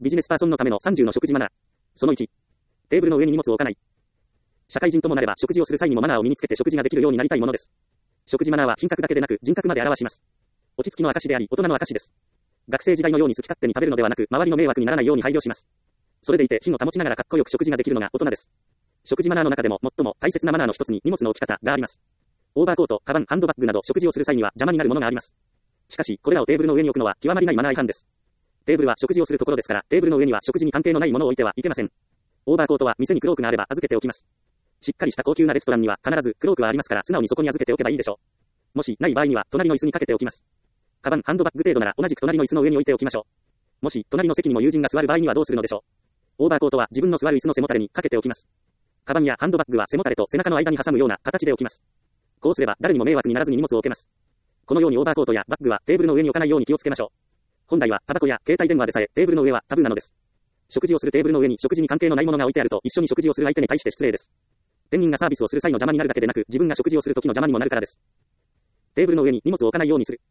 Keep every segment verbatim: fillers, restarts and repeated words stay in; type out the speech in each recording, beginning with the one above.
ビジネスパーソンのためのさんじゅうの食事マナー。そのいち、テーブルの上に荷物を置かない。社会人ともなれば食事をする際にもマナーを身につけて食事ができるようになりたいものです。食事マナーは品格だけでなく人格まで表します。落ち着きの証であり大人の証です。学生時代のように好き勝手に食べるのではなく、周りの迷惑にならないように配慮します。それでいて品を保ちながらかっこよく食事ができるのが大人です。食事マナーの中でも最も大切なマナーの一つに荷物の置き方があります。オーバーコート、カバン、ハンドバッグなど食事をする際には邪魔になるものがあります。しかし、これらをテーブルの上に置くのは極まりないマナー違反です。テーブルは食事をするところですから、テーブルの上には食事に関係のないものを置いてはいけません。オーバーコートは店にクロークがあれば預けておきます。しっかりした高級なレストランには必ずクロークはありますから素直にそこに預けておけばいいでしょう。もしない場合には隣の椅子にかけておきます。カバン、ハンドバッグ程度なら同じく隣の椅子の上に置いておきましょう。もし隣の席にも友人が座る場合にはどうするのでしょう。オーバーコートは自分の座る椅子の背もたれにかけておきます。カバンやハンドバッグは背もたれと背中の間に挟むような形で置きます。こうすれば誰にも迷惑にならずに荷物を置けます。このようにオーバーコートやバッグはテーブルの上に置かないように気をつけましょう。本来はタバコや携帯電話でさえテーブルの上はタブーなのです。食事をするテーブルの上に食事に関係のないものが置いてあると一緒に食事をする相手に対して失礼です。店員がサービスをする際の邪魔になるだけでなく自分が食事をする時の邪魔にもなるからです。テーブルの上に荷物を置かないようにする。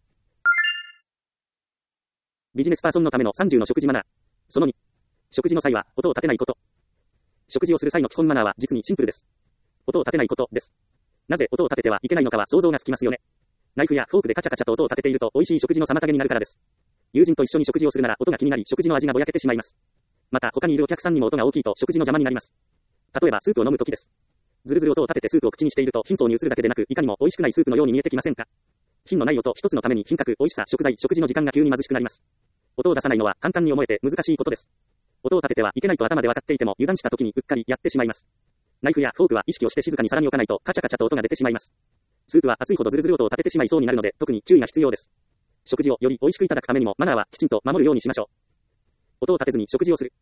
ビジネスパーソンのためのさんじゅうの食事マナー。そのに、食事の際は音を立てないこと。食事をする際の基本マナーは実にシンプルです。音を立てないことです。なぜ音を立ててはいけないのかは想像がつきますよね。ナイフやフォークでカチャカチャと音を立てていると美味しい食事の妨げになるからです。友人と一緒に食事をするなら音が気になり食事の味がぼやけてしまいます。また他にいるお客さんにも音が大きいと食事の邪魔になります。例えばスープを飲むときです。ずるずる音を立ててスープを口にしていると貧相に映るだけでなくいかにも美味しくないスープのように見えてきませんか。品のない音一つのために品格、美味しさ、食材、食事の時間が急に貧しくなります。音を出さないのは簡単に思えて難しいことです。音を立ててはいけないと頭で分かっていても油断した時にうっかりやってしまいます。ナイフやフォークは意識をして静かに皿に置かないとカチャカチャと音が出てしまいます。スープは熱いほどずるずる音を立ててしまいそうになるので特に注意が必要です。食事をより美味しくいただくためにもマナーはきちんと守るようにしましょう。音を立てずに食事をする。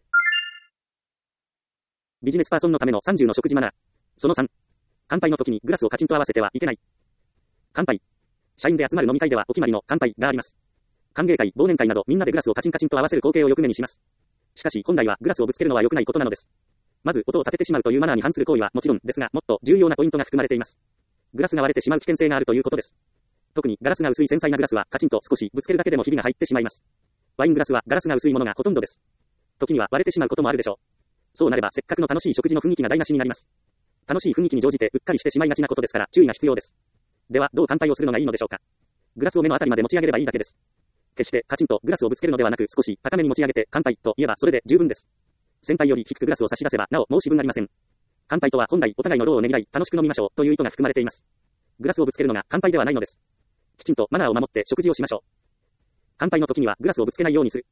ビジネスパーソンのためのさんじゅうの食事マナー。そのさん、乾杯の時にグラスをカチンと合わせてはいけない。乾杯。社員で集まる飲み会ではお決まりの乾杯があります。歓迎会、忘年会などみんなでグラスをカチンカチンと合わせる光景をよく目にします。しかし本来はグラスをぶつけるのは良くないことなのです。まず音を立ててしまうというマナーに反する行為はもちろんですが、もっと重要なポイントが含まれています。グラスが割れてしまう危険性があるということです。特にガラスが薄い繊細なグラスはカチンと少しぶつけるだけでもひびが入ってしまいます。ワイングラスはガラスが薄いものがほとんどです。時には割れてしまうこともあるでしょう。そうなればせっかくの楽しい食事の雰囲気が台無しになります。楽しい雰囲気に乗じてうっかりしてしまいがちなことですから注意が必要です。ではどう乾杯をするのがいいのでしょうか。グラスを目のあたりまで持ち上げればいいだけです。決してカチンとグラスをぶつけるのではなく少し高めに持ち上げて乾杯と言えばそれで十分です。先輩より低くグラスを差し出せばなお申し分ありません。乾杯とは本来お互いの労をねぎらい楽しく飲みましょうという意図が含まれています。グラスをぶつけるのが乾杯ではないのです。きちんとマナーを守って食事をしましょう。乾杯の時にはグラスをぶつけないようにする。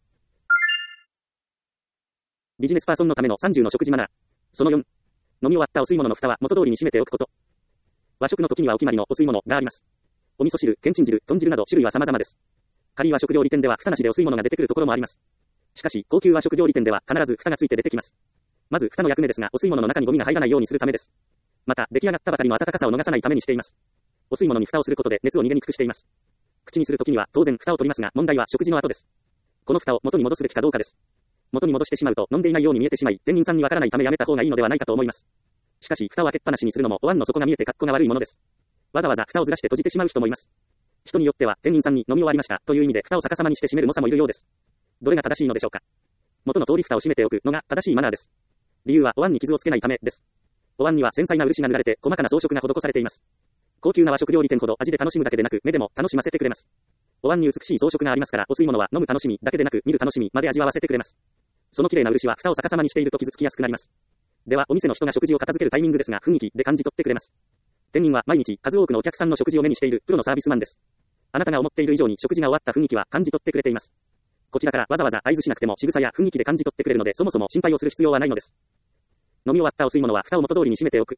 ビジネスパーソンのためのさんじゅうの食事マナー。そのよん、飲み終わったお吸い物の蓋は元通りに閉めておくこと。和食の時にはお決まりのお吸い物があります。お味噌汁、けんちん汁、豚汁など種類は様々です。仮和食料理店では蓋なしでお吸い物が出てくるところもあります。しかし高級和食料理店では必ず蓋がついて出てきます。まず蓋の役目ですがお吸い物の中にゴミが入らないようにするためです。また出来上がったばかりの温かさを逃さないためにしています。お吸い物に蓋をすることで熱を逃げにくくしています。口にするときには当然蓋を取りますが問題は食事の後です。この蓋を元に戻すべきかどうかです。元に戻してしまうと飲んでいないように見えてしまい店員さんにわからないためやめた方がいいのではないかと思います。しかし蓋を開けっぱなしにするのもお椀の底が見えて格好が悪いものです。わざわざ蓋をずらして閉じてしまう人もいます。人によっては店員さんに飲み終わりましたという意味で蓋を逆さまにして閉める猛者もいるようです。どれが正しいのでしょうか。元の通り蓋を閉めておくのが正しいマナーです。理由はお椀に傷をつけないためです。お椀には繊細な漆が塗られて細かな装飾が施されています。高級な和食料理店ほど味で楽しむだけでなく目でも楽しませてくれます。お椀に美しい装飾がありますからお吸い物は飲む楽しみだけでなく見る楽しみまで味わわせてくれます。その綺麗な漆は蓋を逆さまにしていると傷つきやすくなります。ではお店の人が食事を片付けるタイミングですが雰囲気で感じ取ってくれます。店員は毎日数多くのお客さんの食事を目にしているプロのサービスマンです。あなたが思っている以上に食事が終わった雰囲気は感じ取ってくれています。こちらからわざわざ合図しなくても仕草や雰囲気で感じ取ってくれるのでそもそも心配をする必要はないのです。飲み終わったお吸い物は蓋を元通りに閉めておく。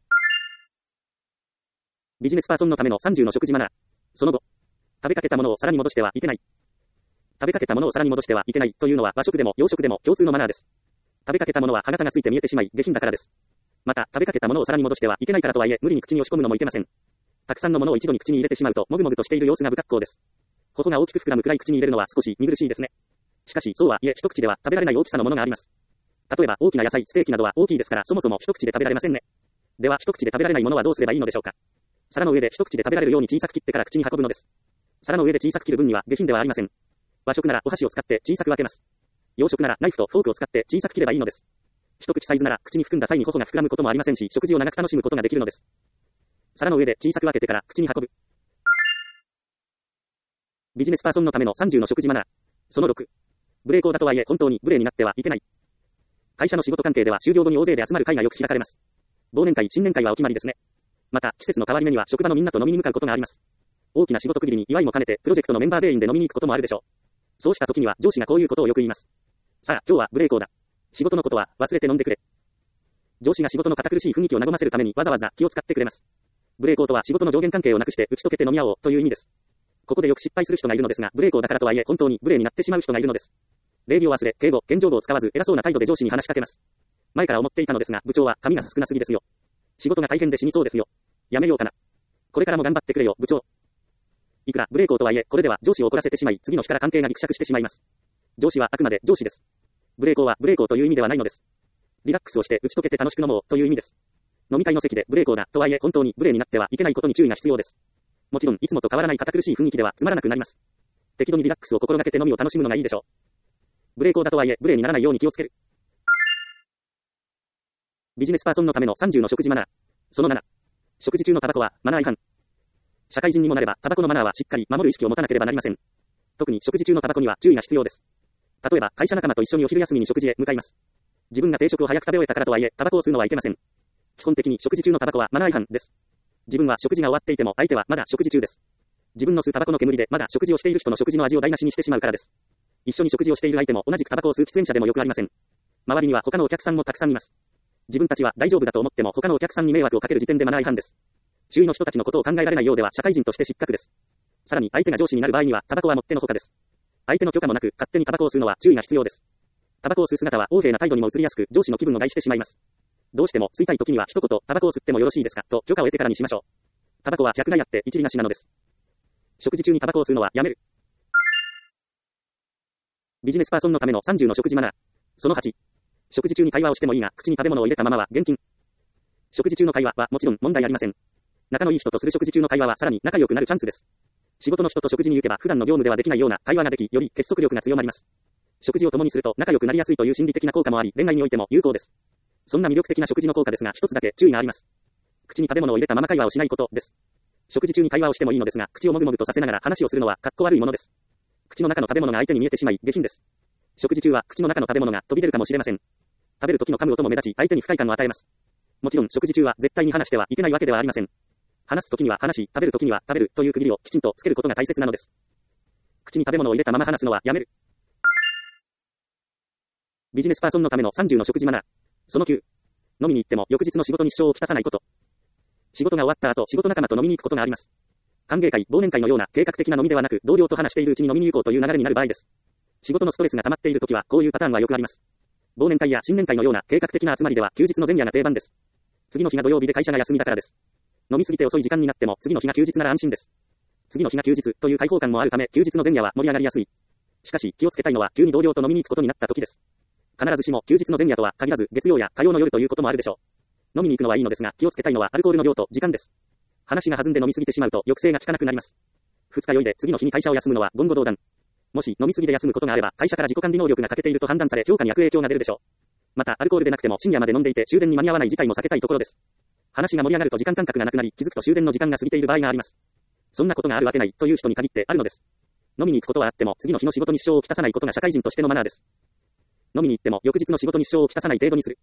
ビジネスパーソンのためのさんじゅうの食事マナー。その後、食べかけたものを皿に戻してはいけない。食べかけたものを皿に戻してはいけないというのは和食でも洋食でも共通のマナーです。食べかけたものは歯型がついて見えてしまい下品だからです。また食べかけたものを皿に戻してはいけないからとはいえ無理に口に押し込むのもいけません。たくさんのものを一度に口に入れてしまうともぐもぐとしている様子が不格好です。頬が大きく膨らむくらい口に入れるのは少し見苦しいですね。しかしそうはいえ一口では食べられない大きさのものがあります。例えば大きな野菜、ステーキなどは大きいですからそもそも一口で食べられませんね。では一口で食べられないものはどうすればいいのでしょうか。皿の上で一口で食べられるように小さく切ってから口に運ぶのです。皿の上で小さく切る分には下品ではありません。和食ならお箸を使って小さく分けます。 洋食ならナイフとフォークを使って小さく切ればいいのです。一口サイズなら口に含んだ際に頬が膨らむこともありませんし、食事を長く楽しむことができるのです。皿の上で小さく分けてから口に運ぶ。ビジネスパーソンのためのさんじゅうの食事マナー。そのろく。無礼講だとはいえ本当に無礼になってはいけない。会社の仕事関係では終了後に大勢で集まる会がよく開かれます。忘年会、新年会はお決まりですね。また、季節の変わり目には職場のみんなと飲みに向かうことがあります。大きな仕事区切りに祝いも兼ねて、プロジェクトのメンバー全員で飲みに行くこともあるでしょう。そうした時には上司がこういうことをよく言います。さあ、今日は無礼講だ。仕事のことは忘れて飲んでくれ。上司が仕事の堅苦しい雰囲気を和ませるためにわざわざ気を使ってくれます。無礼講とは仕事の上限関係をなくして打ち解けて飲み合おうという意味です。ここでよく失敗する人がいるのですが、無礼講だからとはいえ本当に無礼になってしまう人がいるのです。礼儀を忘れ、敬語、謙譲語を使わず偉そうな態度で上司に話しかけます。前から思っていたのですが、部長は髪が少なすぎですよ。仕事が大変で死にそうですよ。やめようかな。これからも頑張ってくれよ、部長。いくら無礼講とはいえ、これでは上司を怒らせてしまい、次の日から関係がギクシャクしてしまいます。上司はあくまで上司です。無礼講は無礼講という意味ではないのです。リラックスをして打ち解けて楽しく飲もうという意味です。飲み会の席で無礼講だとはいえ本当に無礼になってはいけないことに注意が必要です。もちろんいつもと変わらない堅苦しい雰囲気ではつまらなくなります。適度にリラックスを心がけて飲みを楽しむのがいいでしょう。無礼講だとはいえ無礼にならないように気をつける。ビジネスパーソンのためのさんじゅうの食事マナー。そのなな。食事中のタバコはマナー違反。社会人にもなればタバコのマナーはしっかり守る意識を持たなければなりません。特に食事中のタバコには注意が必要です。例えば会社仲間と一緒にお昼休みに食事へ向かいます。自分が定食を早く食べ終えたからとはいえタバコを吸うのはいけません。基本的に食事中のタバコはマナー違反です。自分は食事が終わっていても相手はまだ食事中です。自分の吸うタバコの煙でまだ食事をしている人の食事の味を台無しにしてしまうからです。一緒に食事をしている相手も同じくタバコを吸う喫煙者でもよくありません。周りには他のお客さんもたくさんいます。自分たちは大丈夫だと思っても他のお客さんに迷惑をかける時点でマナー違反です。周囲の人たちのことを考えられないようでは社会人として失格です。さらに相手が上司になる場合にはタバコはもってのほかです。相手の許可もなく勝手にタバコを吸うのは注意が必要です。タバコを吸う姿は横柄な態度にも移りやすく上司の気分を害してしまいます。どうしても吸いたい時には一言タバコを吸ってもよろしいですかと許可を得てからにしましょう。タバコは客がやって一理なしなのです。食事中にタバコを吸うのはやめる。ビジネスパーソンのためのさんじゅうの食事マナー。そのはち。食事中に会話をしてもいいが口に食べ物を入れたままは厳禁。食事中の会話はもちろん問題ありません。仲のいい人とする食事中の会話はさらに仲良くなるチャンスです。仕事の人と食事に行けば普段の業務ではできないような会話ができ、より結束力が強まります。食事を共にすると仲良くなりやすいという心理的な効果もあり、恋愛においても有効です。そんな魅力的な食事の効果ですが、一つだけ注意があります。口に食べ物を入れたまま会話をしないことです。食事中に会話をしてもいいのですが、口をもぐもぐとさせながら話をするのはかっこ悪いものです。口の中の食べ物が相手に見えてしまい、下品です。食事中は口の中の食べ物が飛び出るかもしれません。食べる時の噛む音も目立ち、相手に不快感を与えます。もちろん食事中は絶対に話してはいけないわけではありません。話す時には話し、食べる時には食べるという区切りをきちんとつけることが大切なのです。口に食べ物を入れたまま話すのはやめる。ビジネスパーソンのためのさんじゅうの食事マナー。そのきゅう。飲みに行っても翌日の仕事に支障をきたさないこと。仕事が終わった後、仕事仲間と飲みに行くことがあります。歓迎会、忘年会のような計画的な飲みではなく、同僚と話しているうちに飲みに行こうという流れになる場合です。仕事のストレスが溜まっているときは、こういうパターンはよくあります。忘年会や新年会のような計画的な集まりでは、休日の前夜が定番です。次の日が土曜日で会社が休みだからです。飲みすぎて遅い時間になっても、次の日が休日なら安心です。次の日が休日という開放感もあるため、休日の前夜は盛り上がりやすい。しかし、気をつけたいのは、急に同僚と飲みに行くことになった時です。必ずしも休日の前夜とは限らず、月曜や火曜の夜ということもあるでしょう。飲みに行くのはいいのですが、気をつけたいのはアルコールの量と時間です。話が弾んで飲みすぎてしまうと、抑制が効かなくなります。二日酔いで次の日に会社を休むのは言語道断。もし飲みすぎで休むことがあれば、会社から自己管理能力が欠けていると判断され、評価に悪影響が出るでしょう。また、アルコールでなくても深夜まで飲んでいて終電に間に合わない事態も避けたいところです。話が盛り上がると時間感覚がなくなり、気づくと終電の時間が過ぎている場合があります。そんなことがあるわけないという人に限ってあるのです。飲みに行くことはあっても、次の日の仕事に支障をきたさないことが社会人としてのマナーです。飲みに行っても翌日の仕事に支障をきたさない程度にする。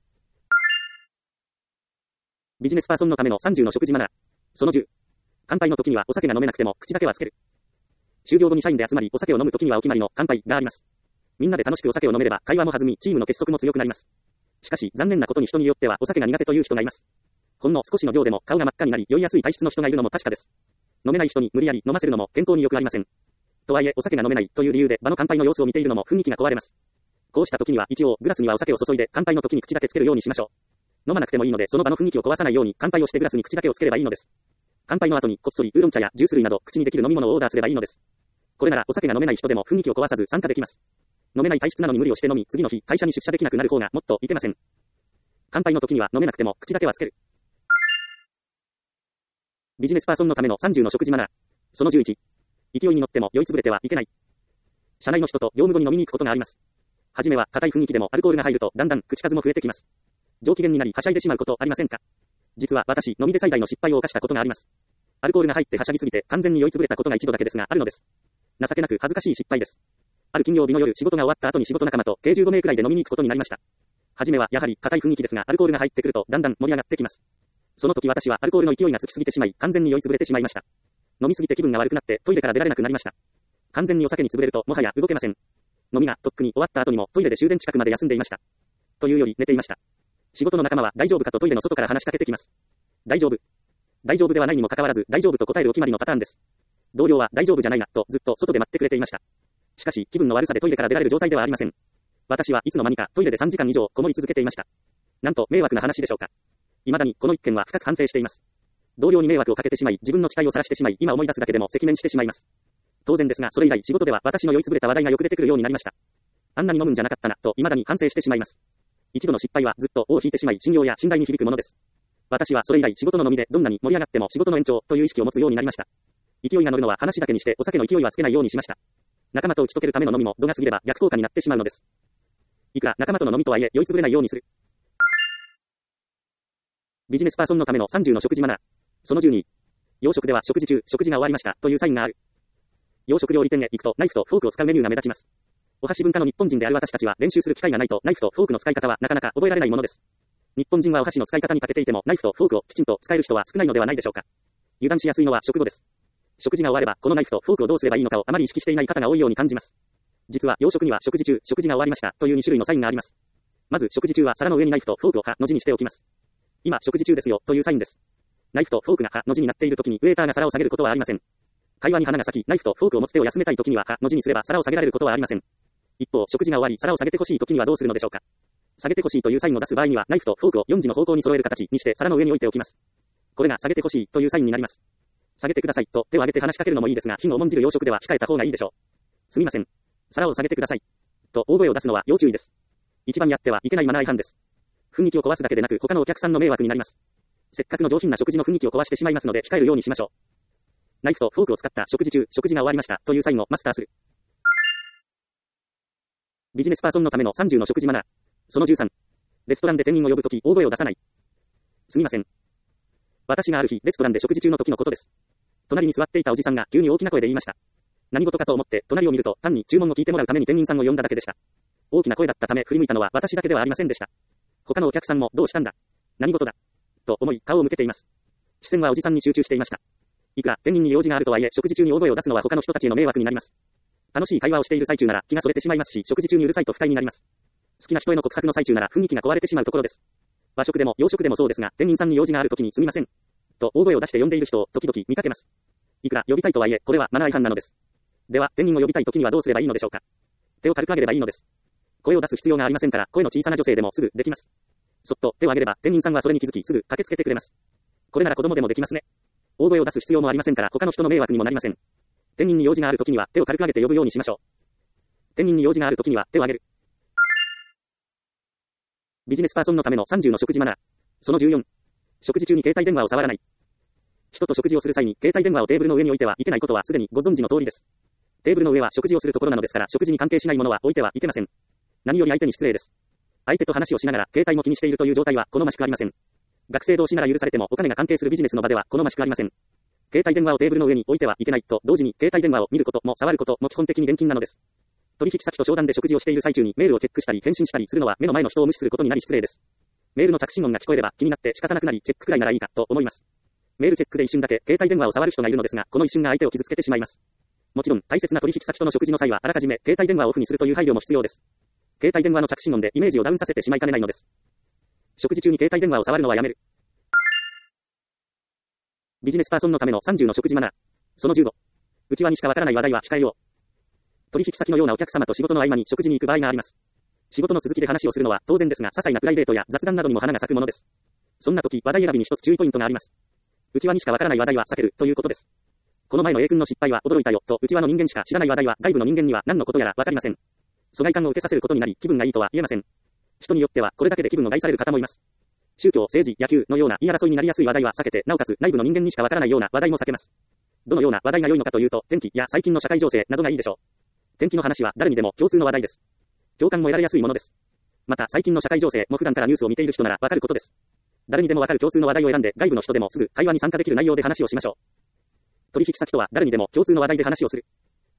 ビジネスパーソンのためのさんじゅうの食事マナー。そのじゅう。乾杯の時にはお酒が飲めなくても口だけはつける。就業後に社員で集まりお酒を飲む時にはお決まりの乾杯があります。みんなで楽しくお酒を飲めれば会話も弾み、チームの結束も強くなります。しかし残念なことに人によってはお酒が苦手という人がいます。ほんの少しの量でも顔が真っ赤になり酔いやすい体質の人がいるのも確かです。飲めない人に無理やり飲ませるのも健康に良くありません。とはいえお酒が飲めないという理由で場の乾杯の様子を見ているのも雰囲気が壊れます。こうした時には一応グラスにはお酒を注いで乾杯の時に口だけつけるようにしましょう。飲まなくてもいいのでその場の雰囲気を壊さないように乾杯をしてグラスに口だけをつければいいのです。乾杯の後にこっそりウーロン茶やジュース類など口にできる飲み物をオーダーすればいいのです。これならお酒が飲めない人でも雰囲気を壊さず参加できます。飲めない体質なのに無理をして飲み次の日会社に出社できなくなる方がもっといけません。乾杯の時には飲めなくても口だけはつける。ビジネスパーソンのためのさんじゅうの食事マナー。そのじゅういち。勢いに乗っても酔いつぶれてはいけない。社内の人と業務後に飲みに行くことがあります。 はじめは硬い雰囲気でもアルコールが入るとだんだん口数も増えてきます。上機嫌になりはしゃいでしまうことありませんか？実は私、飲みで最大の失敗を犯したことがあります。アルコールが入ってはしゃぎすぎて完全に酔いつぶれたことが一度だけですがあるのです。情けなく恥ずかしい失敗です。ある金曜日の夜仕事が終わった後に仕事仲間と計じゅうごめいくらいで飲みに行くことになりました。はじめはやはり硬い雰囲気ですがアルコールが入ってくるとだんだん盛り上がってきます。その時私はアルコールの勢いがつきすぎてしまい完全に酔いつぶれてしまいました。飲みすぎて気分が悪くなってトイレから出られなくなりました。完全にお酒に潰れるともはや動けません。飲みがとっくに終わった後にもトイレで終電近くまで休んでいました。というより寝ていました。仕事の仲間は大丈夫かとトイレの外から話しかけてきます。大丈夫。大丈夫ではないにもかかわらず大丈夫と答えるお決まりのパターンです。同僚は大丈夫じゃないなとずっと外で待ってくれていました。しかし気分の悪さでトイレから出られる状態ではありません。私はいつの間にかトイレでさんじかん以上こもり続けていました。なんと迷惑な話でしょうか。未だにこの一件は深く反省しています。同僚に迷惑をかけてしまい自分の期待を晒してしまい今思い出すだけでも赤面してしまいます。当然ですがそれ以来仕事では私の酔いつぶれた話題がよく出てくるようになりました。あんなに飲むんじゃなかったなと未だに反省してしまいます。一度の失敗はずっと尾を引いてしまい信用や信頼に響くものです。私はそれ以来仕事の飲みでどんなに盛り上がっても仕事の延長という意識を持つようになりました。勢いが乗るのは話だけにしてお酒の勢いはつけないようにしました。仲間と打ち解けるための飲みも度が過ぎれば逆効果になってしまうのです。いくら仲間との飲みとはいえ酔いつぶれないようにする。ビジネスパーソンのためのさんじゅうの食事マナー。そのじゅうに。洋食では食事中、食事が終わりましたというサインがある。洋食料理店へ行くとナイフとフォークを使うメニューが目立ちます。お箸文化の日本人である私たちは練習する機会がないとナイフとフォークの使い方はなかなか覚えられないものです。日本人はお箸の使い方に長けていてもナイフとフォークをきちんと使える人は少ないのではないでしょうか。油断しやすいのは食後です。食事が終わればこのナイフとフォークをどうすればいいのかをあまり意識していない方が多いように感じます。実は洋食には食事中、食事が終わりましたというに種類のサインがあります。まず食事中は皿の上にナイフとフォークをはの字にしておきます。今食事中ですよというサインです。ナイフとフォークがはの字になっている時にウェーターが皿を下げることはありません。会話に花が咲きナイフとフォークを持つ手を休めたい時にははの字にすれば皿を下げられることはありません。一方食事が終わり皿を下げてほしい時にはどうするのでしょうか。下げてほしいというサインを出す場合にはナイフとフォークをよんじの方向に揃える形にして皿の上に置いておきます。これが下げてほしいというサインになります。下げてくださいと手を挙げて話しかけるのもいいですが、火の重んじる洋食では控えた方がいいでしょう。すみません。皿を下げてください。と大声を出すのは要注意です。一番やってはいけないマナー違反です。雰囲気を壊すだけでなく他のお客さんの迷惑になります。せっかくの上品な食事の雰囲気を壊してしまいますので控えるようにしましょう。ナイフとフォークを使った食事中、食事が終わりましたというサインをマスターする。ビジネスパーソンのためのさんじゅうの食事マナー。そのじゅうさん。レストランで店員を呼ぶとき大声を出さない。すみません。私がある日レストランで食事中の時のことです。隣に座っていたおじさんが急に大きな声で言いました。何事かと思って隣を見ると単に注文を聞いてもらうために店員さんを呼んだだけでした。大きな声だったため振り向いたのは私だけではありませんでした。他のお客さんもどうしたんだ。何事だ。と思い顔を向けています。視線はおじさんに集中していました。いくら店員に用事があるとはいえ食事中に大声を出すのは他の人たちへの迷惑になります。楽しい会話をしている最中なら気がそれてしまいますし食事中にうるさいと不快になります。好きな人への告白の最中なら雰囲気が壊れてしまうところです。和食でも洋食でもそうですが店員さんに用事があるときにすみません。と大声を出して呼んでいる人を時々見かけます。いくら呼びたいとはいえこれはマナー違反なのです。では店員を呼びたいときにはどうすればいいのでしょうか。手を軽く上げればいいのです。声を出す必要がありませんから声の小さな女性でもすぐできます。そっと手を上げれば店員さんはそれに気づきすぐ駆けつけてくれます。これなら子供でもできますね。大声を出す必要もありませんから他の人の迷惑にもなりません。店員に用事があるときには手を軽く上げて呼ぶようにしましょう。店員に用事があるときには手を上げる。ビジネスパーソンのためのさんじゅうの食事マナー。そのじゅうよん。食事中に携帯電話を触らない。人と食事をする際に携帯電話をテーブルの上に置いてはいけないことはすでにご存知の通りです。テーブルの上は食事をするところなのですから食事に関係しないものは置いてはいけません。何より相手に失礼です。相手と話をしながら携帯も気にしているという状態は好ましくありません。学生同士なら許されてもお金が関係するビジネスの場では好ましくありません。携帯電話をテーブルの上に置いてはいけないと同時に携帯電話を見ることも触ることも基本的に厳禁なのです。取引先と商談で食事をしている最中にメールをチェックしたり返信したりするのは目の前の人を無視することになり失礼です。メールの着信音が聞こえれば気になって仕方なくなりチェックくらいならいいかと思います。メールチェックで一瞬だけ携帯電話を触る人がいるのですがこの一瞬が相手を傷つけてしまいます。もちろん大切な取引先との食事の際はあらかじめ携帯電話をオフにするという配慮も必要です。携帯電話の着信音でイメージをダウンさせてしまいかねないのです。食事中に携帯電話を触るのはやめる。ビジネスパーソンのためのさんじゅうの食事マナー。そのじゅうご。内輪にしかわからない話題は控えよう。取引先のようなお客様と仕事の合間に食事に行く場合があります。仕事の続きで話をするのは当然ですが些細なプライベートや雑談などにも花が咲くものです。そんな時話題選びに一つ注意ポイントがあります。内輪にしかわからない話題は避けるということです。この前の A 君の失敗は驚いたよと内輪の人間しか知らない話題は外部の人間には何のことやらわかりません。疎外感を受けさせることになり気分がいいとは言えません。人によってはこれだけで気分を害される方もいます。宗教、政治、野球のような言い争いになりやすい話題は避けて、なおかつ内部の人間にしかわからないような話題も避けます。どのような話題が良いのかというと、天気や最近の社会情勢などがいいでしょう。天気の話は誰にでも共通の話題です。 共感も得られやすいものです。また、最近の社会情勢も普段からニュースを見ている人ならわかることです。誰にでもわかる共通の話題を選んで、外部の人でもすぐ会話に参加できる内容で話をしましょう。取引先とは誰にでも共通の話題で話をする。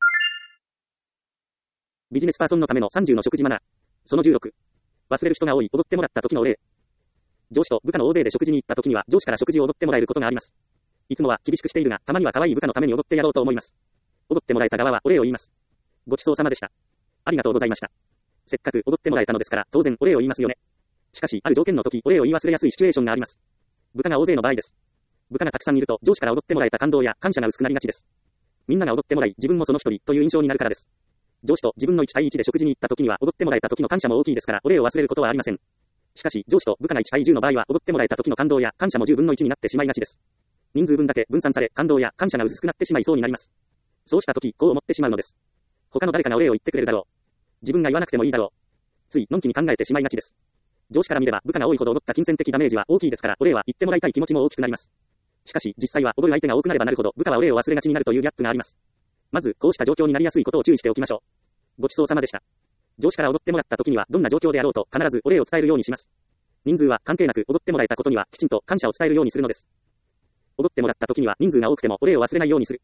ビジネスパーソンのためのさんじゅうの食事マナー。そのじゅうろく。忘れる人が多い、おごってもらった時のお礼。上司と部下の大勢で食事に行った時には上司から食事をおごってもらえることがあります。いつもは厳しくしているが、たまには可愛い部下のためにおごってやろうと思います。おごってもらえた側はお礼を言います。ごちそうさまでした。ありがとうございました。せっかくおごってもらえたのですから、当然お礼を言いますよね。しかし、ある条件の時、お礼を言い忘れやすいシチュエーションがあります。部下が大勢の場合です。部下がたくさんいると、上司からおごってもらえた感動や感謝が薄くなりがちです。みんながおごってもらい、自分もその一人という印象になるからです。上司と自分のいち対いちで食事に行った時には、おごってもらえた時の感謝も大きいですから、お礼を忘れることはありません。しかし、上司と部下がいち対じゅうの場合は、おごってもらえた時の感動や感謝もじゅうぶんのいちになってしまいがちです。人数分だけ分散され、感動や感謝が薄くなってしまいそうになります。そうした時、こう思ってしまうのです。他の誰かがお礼を言ってくれるだろう。自分が言わなくてもいいだろう。つい、のんきに考えてしまいがちです。上司から見れば、部下が多いほどおごった金銭的ダメージは大きいですから、お礼は言ってもらいたい気持ちも大きくなります。しかし、実際はおごる相手が多くなればなるほど、部下はお礼を忘れがちになるというギャップがあります。まず、こうした状況になりやすいことを注意しておきましょう。ごちそうさまでした。上司からおごってもらった時には、どんな状況であろうと、必ずお礼を伝えるようにします。人数は関係なく、おごってもらえたことには、きちんと感謝を伝えるようにするのです。おごってもらった時には、人数が多くても、お礼を忘れないようにする。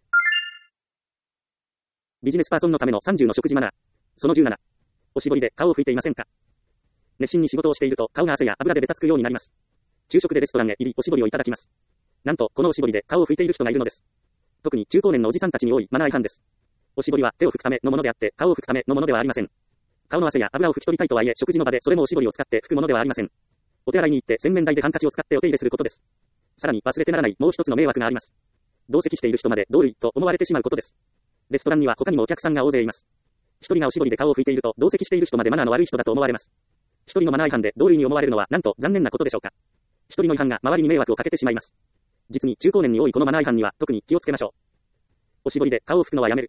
ビジネスパーソンのためのさんじゅうの食事マナー。そのじゅうなな。おしぼりで顔を拭いていませんか？熱心に仕事をしていると、顔が汗や油でべたつくようになります。昼食でレストランへ入り、おしぼりをいただきます。なんと、このおしぼりで顔を拭いている人がいるのです。特に中高年のおじさんたちに多いマナー違反です。おしぼりは手を拭くためのものであって、顔を拭くためのものではありません。顔の汗や油を拭き取りたいとはいえ、食事の場でそれもおしぼりを使って拭くものではありません。お手洗いに行って洗面台でハンカチを使ってお手入れすることです。さらに忘れてならないもう一つの迷惑があります。同席している人まで同類と思われてしまうことです。レストランには他にもお客さんが大勢います。一人がおしぼりで顔を拭いていると、同席している人までマナーの悪い人だと思われます。一人のマナー違反で同類に思われるのはなんと残念なことでしょうか。一人の違反が周りに迷惑をかけてしまいます。実に中高年に多いこのマナー違反には特に気をつけましょう。おしぼりで顔を拭くのはやめる。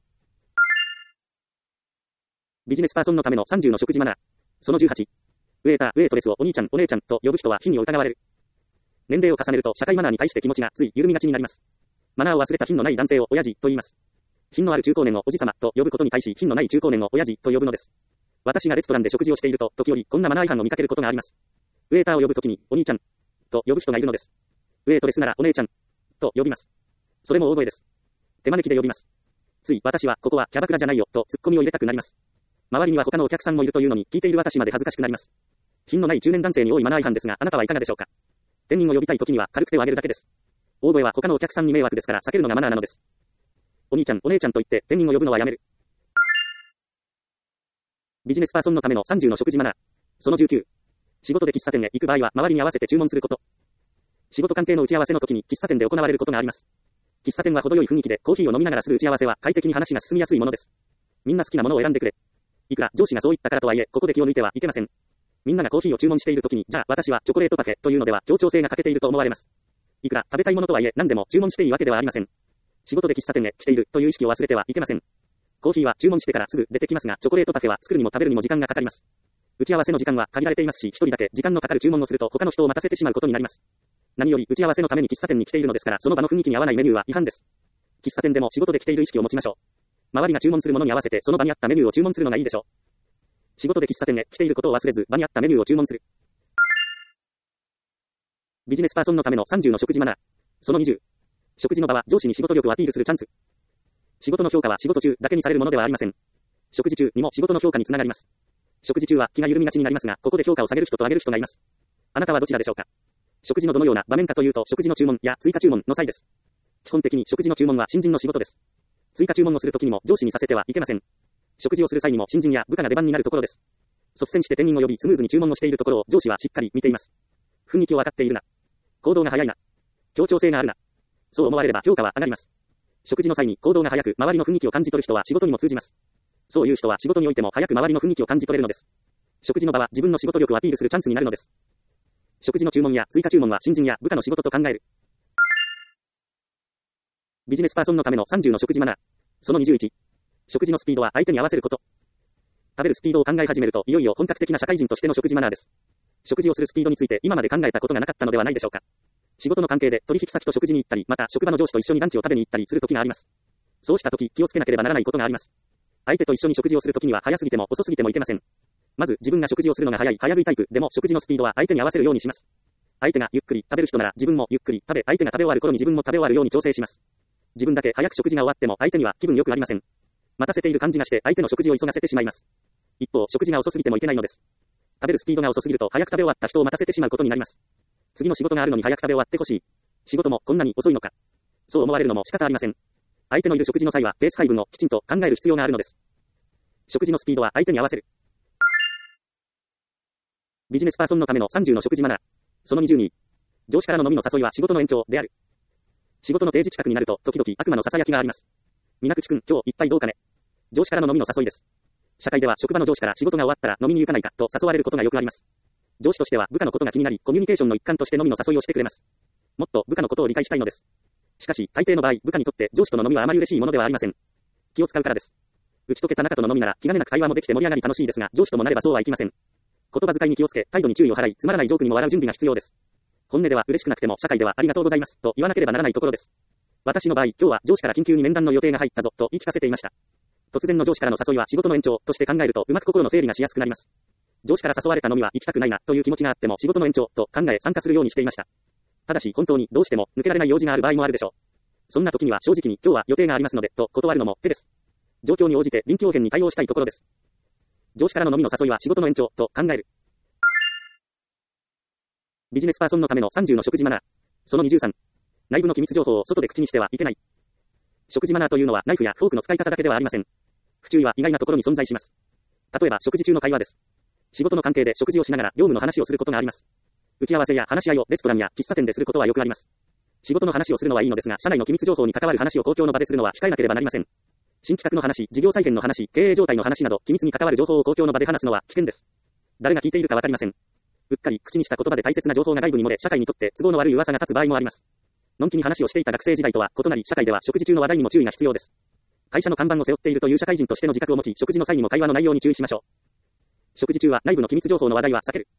ビジネスパーソンのためのさんじゅうの食事マナー。そのじゅうはち。ウェーター、ウェイトレスをお兄ちゃん、お姉ちゃんと呼ぶ人は非に疑われる。年齢を重ねると社会マナーに対して気持ちがつい緩みがちになります。マナーを忘れた品のない男性を親父と言います。品のある中高年をおじさまと呼ぶことに対し、品のない中高年を親父と呼ぶのです。私がレストランで食事をしていると、時折こんなマナー違反を見かけることがあります。ウェーターを呼ぶときに、お兄ちゃんと呼ぶ人がいるのです。ウェイトレスならお姉ちゃんと呼びます。それも大声です。手招きで呼びます。つい、私はここはキャバクラじゃないよとツッコミを入れたくなります。周りには他のお客さんもいるというのに、聞いている私まで恥ずかしくなります。品のない中年男性に多いマナー違反ですが、あなたはいかがでしょうか。店員を呼びたいときには軽く手を挙げるだけです。大声は他のお客さんに迷惑ですから避けるのがマナーなのです。お兄ちゃん、お姉ちゃんと言って店員を呼ぶのはやめる。ビジネスパーソンのためのさんじゅうの食事マナー。そのじゅうきゅう。仕事で喫茶店へ行く場合は周りに合わせて注文すること。仕事関係の打ち合わせの時に喫茶店で行われることがあります。喫茶店は程よい雰囲気でコーヒーを飲みながらする打ち合わせは快適に話が進みやすいものです。みんな好きなものを選んでくれ。いくら上司がそう言ったからとはいえ、ここで気を抜いてはいけません。みんながコーヒーを注文している時に、じゃあ私はチョコレートパフェというのでは協調性が欠けていると思われます。いくら食べたいものとはいえ何でも注文していいわけではありません。仕事で喫茶店へ来ているという意識を忘れてはいけません。コーヒーは注文してからすぐ出てきますが、チョコレートパフェは作るにも食べるにも時間がかかります。打ち合わせの時間は限られていますし、一人だけ時間のかかる注文をすると他の人を待たせてしまうことになります。何より打ち合わせのために喫茶店に来ているのですから、その場の雰囲気に合わないメニューは違反です。喫茶店でも仕事で来ている意識を持ちましょう。周りが注文するものに合わせてその場に合ったメニューを注文するのがいいでしょう。仕事で喫茶店へ来ていることを忘れず、場に合ったメニューを注文する。ビジネスパーソンのためのさんじゅうの食事マナー。そのにじゅう。食事の場は上司に仕事力をアピールするチャンス。仕事の評価は仕事中だけにされるものではありません。食事中にも仕事の評価につながります。食事中は気が緩みがちになりますが、ここで評価を下げる人と上げる人がいます。あなたはどちらでしょうか。食事のどのような場面かというと、食事の注文や追加注文の際です。基本的に食事の注文は新人の仕事です。追加注文をするときにも上司にさせてはいけません。食事をする際にも新人や部下が出番になるところです。率先して店員を呼びスムーズに注文をしているところを上司はしっかり見ています。雰囲気を分かっているな。行動が早いな。協調性があるな。そう思われれば評価は上がります。食事の際に行動が早く周りの雰囲気を感じ取る人は仕事にも通じます。そういう人は仕事においても早く周りの雰囲気を感じ取れるのです。食事の場は自分の仕事力をアピールするチャンスになるのです。食事の注文や追加注文は新人や部下の仕事と考える。ビジネスパーソンのためのさんじゅうの食事マナー。そのにじゅういち。食事のスピードは相手に合わせること。食べるスピードを考え始めると、いよいよ本格的な社会人としての食事マナーです。食事をするスピードについて今まで考えたことがなかったのではないでしょうか。仕事の関係で取引先と食事に行ったり、また職場の上司と一緒にランチを食べに行ったりする時があります。そうした時、気をつけなければならないことがあります。相手と一緒に食事をする時には早すぎても遅すぎてもいけません。 まず自分が食事をするのが早い早食いタイプでも食事のスピードは相手に合わせるようにします。相手がゆっくり食べる人なら自分もゆっくり食べ、相手が食べ終わる頃に自分も食べ終わるように調整します。自分だけ早く食事が終わっても相手には気分良くありません。待たせている感じがして相手の食事を急がせてしまいます。一方、食事が遅すぎてもいけないのです。食べるスピードが遅すぎると早く食べ終わった人を待たせてしまうことになります。次の仕事があるのに早く食べ終わってほしい。仕事もこんなに遅いのか。そう思われるのも仕方ありません。相手のいる食事の際はペース配分をきちんと考える必要があるのです。食事のスピードは相手に合わせる。ビジネスパーソンのためのさんじゅうの食事マナー。そのにじゅうに。上司からの飲みの誘いは仕事の延長である。仕事の定時近くになると時々悪魔の囁きがあります。みなくちくん、今日一杯どうかね。上司からの飲みの誘いです。社会では職場の上司から仕事が終わったら飲みに行かないかと誘われることがよくあります。上司としては部下のことが気になり、コミュニケーションの一環として飲みの誘いをしてくれます。もっと部下のことを理解したいのです。しかし、大抵の場合、部下にとって上司との飲みはあまり嬉しいものではありません。気を使うからです。打ち解けた中との飲みなら気兼ねなく会話もできて盛り上がり楽しいですが、上司ともなればそうはいきません。言葉遣いに気をつけ、態度に注意を払い、つまらないジョークにも笑う準備が必要です。本音では嬉しくなくても社会ではありがとうございますと言わなければならないところです。私の場合、今日は上司から緊急に面談の予定が入ったぞと言い聞かせていました。突然の上司からの誘いは仕事の延長として考えるとうまく心の整理がしやすくなります。上司から誘われた飲みは行きたくないなという気持ちがあっても仕事の延長と考え参加するようにしていました。ただし本当にどうしても抜けられない用事がある場合もあるでしょう。そんな時には正直に今日は予定がありますのでと断るのも手です。状況に応じて臨機応変に対応したいところです。上司からの飲みの誘いは仕事の延長と考える。ビジネスパーソンのためのさんじゅうの食事マナー。そのにじゅうさん。内部の機密情報を外で口にしてはいけない。食事マナーというのはナイフやフォークの使い方だけではありません。不注意は意外なところに存在します。例えば食事中の会話です。仕事の関係で食事をしながら業務の話をすることがあります。打ち合わせや話し合いをレストランや喫茶店ですることはよくあります。仕事の話をするのはいいのですが、社内の機密情報に関わる話を公共の場でするのは控えなければなりません。新企画の話、事業再現の話、経営状態の話など機密に関わる情報を公共の場で話すのは危険です。誰が聞いているかわかりません。うっかり口にした言葉で大切な情報が外部に漏れ、社会にとって都合の悪い噂が立つ場合もあります。のんきに話をしていた学生時代とは異なり、社会では食事中の話題にも注意が必要です。会社の看板を背負っているという社会人としての自覚を持ち、食事の際にも会話の内容に注意しましょう。食事中は内部の機密情報の話題は避ける。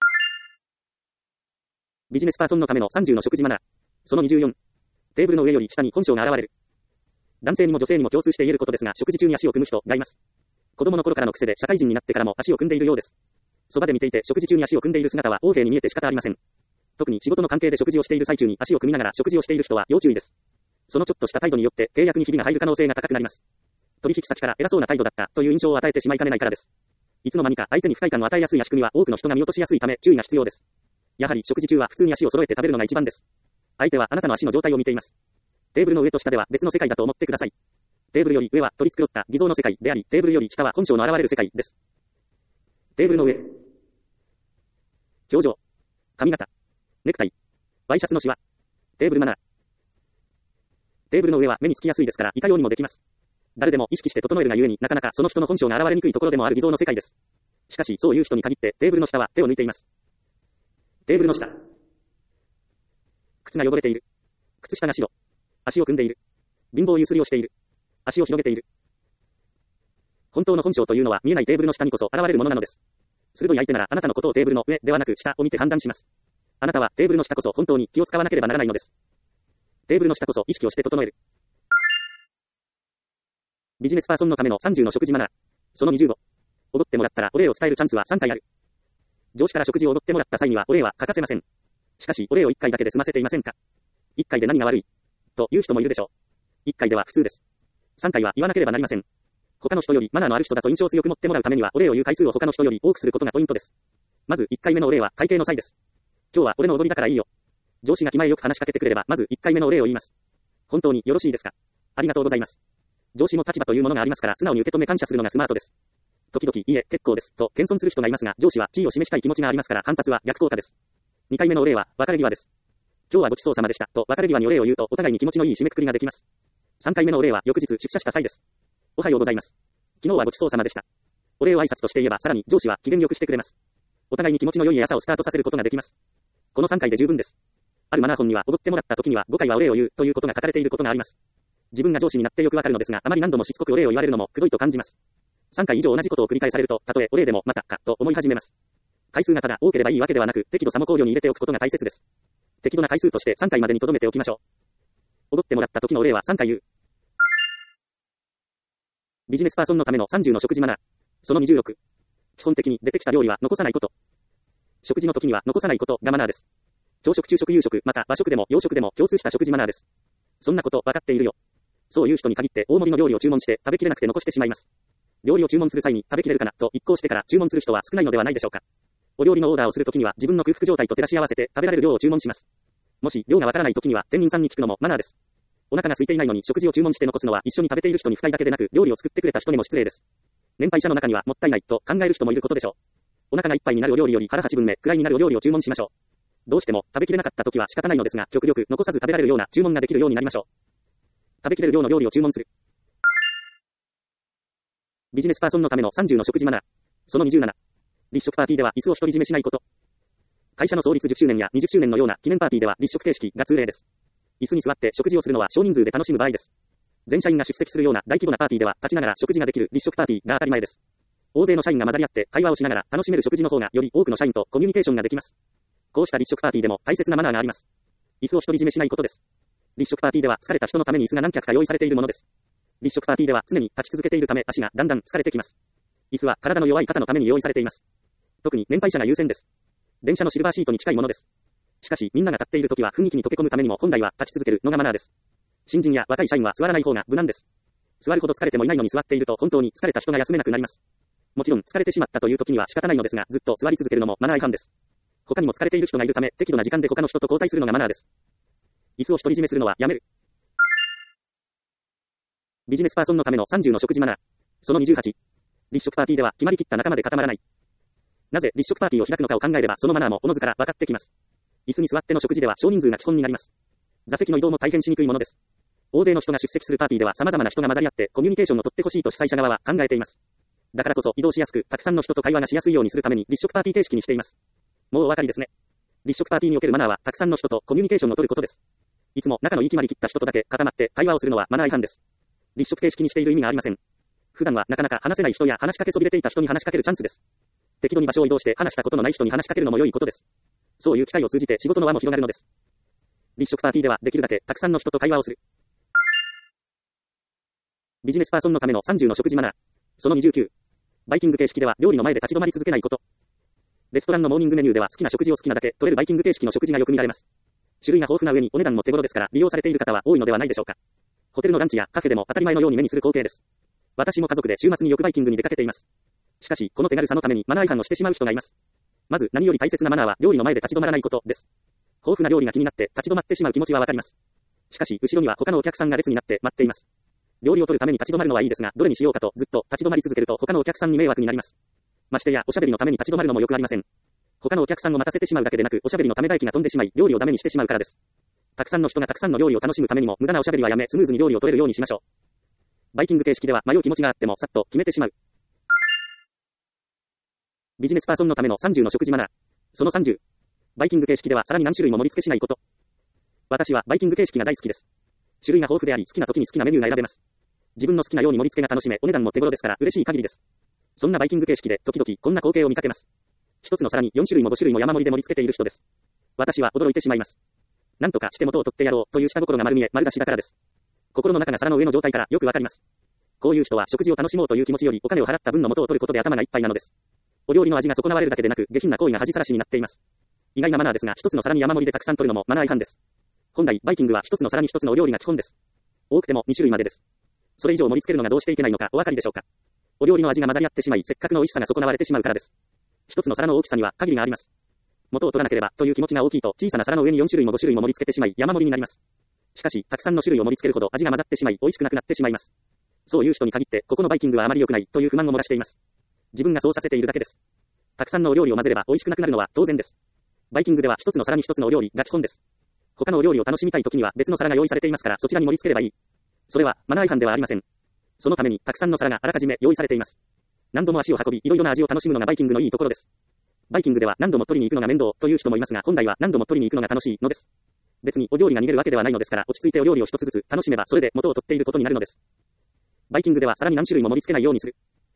ビジネスパーソンのためのさんじゅうの食事マナー。そのにじゅうよん。テーブルの上より下に本性が現れる。男性にも女性にも共通して言えることですが、食事中に足を組む人がいます。子供の頃からの癖で社会人になってからも足を組んでいるようです。そばで見ていて食事中に足を組んでいる姿は横柄に見えて仕方ありません。特に仕事の関係で食事をしている最中に足を組みながら食事をしている人は要注意です。そのちょっとした態度によって契約にひびが入る可能性が高くなります。取引先から偉そうな態度だったという印象を与えてしまいかねないからです。いつの間にか相手に不快感を与えやすい足組みは多くの人が見落としやすいため注意が必要です。やはり食事中は普通に足を揃えて食べるのが一番です。相手はあなたの足の状態を見ています。テーブルの上と下では別の世界だと思ってください。テーブルより上は取り繕った偽造の世界であり、テーブルより下は本性の現れる世界です。テーブルの上。表情。髪型。ネクタイ。ワイシャツのシワ。テーブルマナー。テーブルの上は目につきやすいですから、いかようにもできます。誰でも意識して整えるがゆえになかなかその人の本性が現れにくいところでもある偽造の世界です。しかし、そういう人に限ってテーブルの下は手を抜いています。テーブルの下。靴が汚れている。靴下が白。足を組んでいる。貧乏ゆすりをしている。足を広げている。本当の本性というのは見えないテーブルの下にこそ現れるものなのです。鋭い相手ならあなたのことをテーブルの上ではなく下を見て判断します。あなたはテーブルの下こそ本当に気を使わなければならないのです。テーブルの下こそ意識をして整える。ビジネスパーソンのためのさんじゅうの食事マナー。そのにじゅうご。おごってもらったらお礼を伝えるチャンスはさんかいある。上司から食事をおごってもらった際にはお礼は欠かせません。しかしお礼をいっかいだけで済ませていませんか。いっかいで何が悪いという人もいるでしょう。いっかいでは普通です。さんかいは言わなければなりません。他の人よりマナーのある人だと印象を強く持ってもらうためにはお礼を言う回数を他の人より多くすることがポイントです。まずいっかいめのお礼は会計の際です。今日は俺の踊りだからいいよ。上司が気前よく話しかけてくれればまずいっかいめのお礼を言います。本当によろしいですか。ありがとうございます。上司も立場というものがありますから素直に受け止め感謝するのがスマートです。時々いいえ結構ですと謙遜する人がいますが、上司は地位を示したい気持ちがありますから反発は逆効果です。にかいめのお礼は別れ際です。今日はごちそうさまでしたと別れ際にお礼を言うとお互いに気持ちのいい締めくくりができます。さんかいめのお礼は翌日出社した際です。おはようございます。昨日はごちそうさまでした。お礼を挨拶として言えばさらに上司は機嫌よくしてくれます。お互いに気持ちの良い朝をスタートさせることができます。このさんかいで十分です。あるマナー本にはおごってもらった時にはごかいはお礼を言うということが書かれていることがあります。自分が上司になってよくわかるのですが、あまり何度もしつこくお礼を言われるのもくどいと感じます。さんかい以上同じことを繰り返されると、たとえお礼でもまたかと思い始めます。回数がただ多ければいいわけではなく、適度さも考慮に入れておくことが大切です。適度な回数としてさんかいまでに留めておきましょう。おごってもらった時のお礼はさんかい言う。ビジネスパーソンのためのさんじゅうの食事マナー。そのにじゅうろく。 基本的に出てきた料理は残さないこと。食事の時には残さないことがマナーです。朝食、昼食、夕食、また和食でも洋食でも共通した食事マナーです。そんなこと分かっているよ。そういう人に限って大盛りの料理を注文して食べきれなくて残してしまいます。料理を注文する際に食べきれるかなと一考してから注文する人は少ないのではないでしょうか。お料理のオーダーをするときには自分の空腹状態と照らし合わせて食べられる量を注文します。もし量がわからないときには店員さんに聞くのもマナーです。お腹が空いていないのに食事を注文して残すのは一緒に食べている人に不快だけでなく料理を作ってくれた人にも失礼です。年配者の中にはもったいないと考える人もいることでしょう。お腹がいっぱいになるお料理より腹八分目くらいになるお料理を注文しましょう。どうしても食べきれなかったときは仕方ないのですが、極力残さず食べられるような注文ができるようになりましょう。食べきれる量の料理を注文する。ビジネスパーソンのためのさんじゅうの食事マナー。そのにじゅうなな。立食パーティーでは椅子を独り占めしないこと。会社の創立じゅっしゅうねんやにじゅっしゅうねんのような記念パーティーでは立食形式が通例です。椅子に座って食事をするのは少人数で楽しむ場合です。全社員が出席するような大規模なパーティーでは立ちながら食事ができる立食パーティーが当たり前です。大勢の社員が混ざり合って会話をしながら楽しめる食事の方がより多くの社員とコミュニケーションができます。こうした立食パーティーでも大切なマナーがあります。椅子を独り占めしないことです。立食パーティーでは疲れた人のために椅子が何脚か用意されているものです。立食パーティーでは常に立ち続けているため足がだんだん疲れてきます。椅子は体の弱い方のために用意されています。特に年配者が優先です。電車のシルバーシートに近いものです。しかしみんなが立っているときは雰囲気に溶け込むためにも本来は立ち続けるのがマナーです。新人や若い社員は座らない方が無難です。座るほど疲れてもいないのに座っていると本当に疲れた人が休めなくなります。もちろん疲れてしまったという時には仕方ないのですが、ずっと座り続けるのもマナー違反です。他にも疲れている人がいるため適度な時間で他の人と交代するのがマナーです。椅子を独り占めするのはやめる。ビジネスパーソンのためのさんじゅうの食事マナー。そのにじゅうはち。立食パーティーでは決まりきった仲間で固まらない。なぜ立食パーティーを開くのかを考えればそのマナーもおのずから分かってきます。椅子に座っての食事では少人数が基本になります。座席の移動も大変しにくいものです。大勢の人が出席するパーティーでは様々な人が混ざり合ってコミュニケーションを取ってほしいと主催者側は考えています。だからこそ移動しやすくたくさんの人と会話がしやすいようにするために立食パーティー形式にしています。もうお分かりですね。立食パーティーにおけるマナーはたくさんの人とコミュニケーションを取ることです。いつも仲のいい決まりきった人とだけ固まって会話をするのはマナー違反です。立食形式にしている意味がありません。普段はなかなか話せない人や話しかけそびれていた人に話しかけるチャンスです。適度に場所を移動して話したことのない人に話しかけるのも良いことです。そういう機会を通じて仕事の輪も広がるのです。立食パーティーではできるだけたくさんの人と会話をする。ビジネスパーソンのためのさんじゅうの食事マナー。そのにじゅうきゅう。バイキング形式では料理の前で立ち止まり続けないこと。レストランのモーニングメニューでは好きな食事を好きなだけ取れるバイキング形式の食事がよく見られます。種類が豊富な上にお値段も手頃ですから利用されている方は多いのではないでしょうか。ホテルのランチやカフェでも当たり前のように目にする光景です。私も家族で週末によくバイキングに出かけています。しかしこの手軽さのためにマナー違反をしてしまう人がいます。まず何より大切なマナーは料理の前で立ち止まらないことです。豊富な料理が気になって立ち止まってしまう気持ちはわかります。しかし後ろには他のお客さんが列になって待っています。料理を取るために立ち止まるのはいいですが、どれにしようかとずっと立ち止まり続けると他のお客さんに迷惑になります。ましてやおしゃべりのために立ち止まるのもよくありません。他のお客さんを待たせてしまうだけでなく、おしゃべりのため唾液が飛んでしまい料理をダメにしてしまうからです。たくさんの人がたくさんの料理を楽しむためにも無駄なおしゃべりはやめスムーズに料理を取れるようにしましょう。バイキング形式では迷う気持ちがあってもさっと決めてしまう。ビジネスパーソンのためのさんじゅうの食事マナー。そのさんじゅう。バイキング形式ではさらに何種類も盛り付けしないこと。私はバイキング形式が大好きです。種類が豊富であり好きな時に好きなメニューが選べます。自分の好きなように盛り付けが楽しめお値段も手頃ですから嬉しい限りです。そんなバイキング形式で時々こんな光景を見かけます。一つの皿によん種類もご種類も山盛りで盛り付けている人です。私は驚いてしまいます。なんとかして元を取ってやろうという下心が丸見え丸出しだからです。心の中が皿の上の状態からよくわかります。こういう人は食事を楽しもうという気持ちよりお金を払った分の元を取ることで頭がいっぱいなのです。お料理の味が損なわれるだけでなく下品な行為が恥さらしになっています。意外なマナーですが一つの皿に山盛りでたくさん取るのもマナー違反です。本来バイキングは一つの皿に一つのお料理が基本です。多くてもに種類までです。それ以上盛り付けるのがどうしていけないのかお分かりでしょうか。お料理の味が混ざり合ってしまいせっかくの美味しさが損なわれてしまうからです。一つの皿の大きさには限りがあります。元を取らなければという気持ちが大きいと小さな皿の上によん種類もご種類も盛り付けてしまい山盛りになります。しかしたくさんの種類を盛り付けるほど味が混ざってしまい美味しくなくなってしまいます。そういう人に限ってここのバイキングはあまり良くないという不満を漏らしています。自分がそうさせているだけです。たくさんのお料理を混ぜれば美味しくなくなるのは当然です。バイキングでは一つの皿に一つのお料理が基本です。他のお料理を楽しみたい時には別の皿が用意されていますからそちらに盛り付ければいい。それはマナー違反ではありません。そのためにたくさんの皿があらかじめ用意されています。何度も足を運びいろいろな味を楽しむのがバイキングのいいところです。バイキングでは何度も取りに行くのが面倒という人もいますが本来は何度も取りに行くのが楽しいのです。別にお料理が逃げるわけではないのですから落ち着いてお料理を一つずつ楽しめばそれで元を取っていることになるのです。バイキングではさらに何種類も盛り付けないようにする。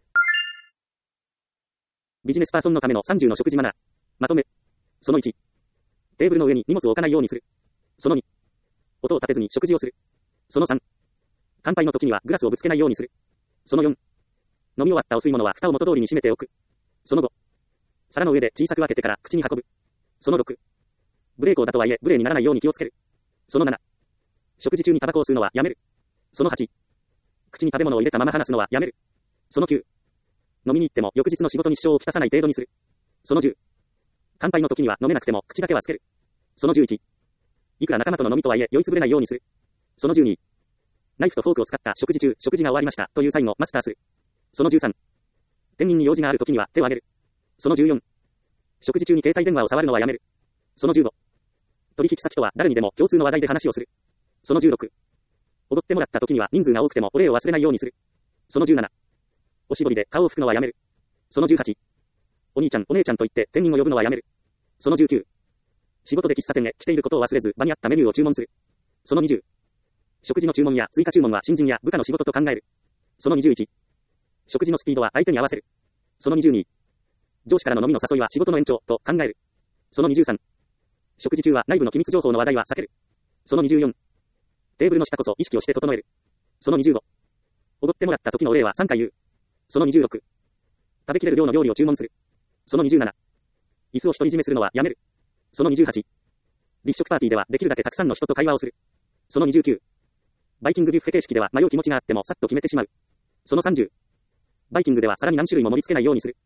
ビジネスパーソンのためのさんじゅうの食事マナー。まとめ。そのいち。テーブルの上に荷物を置かないようにする。そのに。音を立てずに食事をする。そのさん。乾杯の時にはグラスをぶつけないようにする。そのよん。飲み終わったお吸い物は蓋を元通りに閉めておく。 そのご、皿の上で小さく分けてから口に運ぶ。そのろく、無礼講だとはいえ無礼にならないように気をつける。そのなな、食事中にタバコを吸うのはやめる。そのはち、口に食べ物を入れたまま話すのはやめる。そのきゅう、飲みに行っても翌日の仕事に支障をきたさない程度にする。そのじゅう、乾杯の時には飲めなくても口だけはつける。そのじゅういち、いくら仲間との飲みとはいえ酔いつぶれないようにする。そのじゅうに、ナイフとフォークを使った食事中、食事が終わりましたというサインをマスターする。そのじゅうさん、店員に用事がある時には手を挙げる。そのじゅうよん、食事中に携帯電話を触るのはやめる。そのじゅうご、取引先とは誰にでも共通の話題で話をする。そのじゅうろく、おごってもらった時には人数が多くてもお礼を忘れないようにする。そのじゅうなな、おしぼりで顔を拭くのはやめる。そのじゅうはち、お兄ちゃんお姉ちゃんと言って店員を呼ぶのはやめる。そのじゅうきゅう、仕事で喫茶店へ来ていることを忘れず場に合ったメニューを注文する。そのにじゅう、食事の注文や追加注文は新人や部下の仕事と考える。そのにじゅういち、食事のスピードは相手に合わせる。そのにじゅうに、上司からの飲みの誘いは仕事の延長と考える。そのにじゅうさん、食事中は内部の機密情報の話題は避ける。そのにじゅうよん、テーブルの下こそ意識をして整える。そのにじゅうご、おごってもらった時のお礼はさんかい言う。そのにじゅうろく、食べきれる量の料理を注文する。そのにじゅうなな、椅子を独り占めするのはやめる。そのにじゅうはち、立食パーティーではできるだけたくさんの人と会話をする。そのにじゅうきゅう、バイキングビュッフェ形式では迷う気持ちがあってもさっと決めてしまう。そのさんじゅう、バイキングでは皿に何種類も盛り付けないようにする。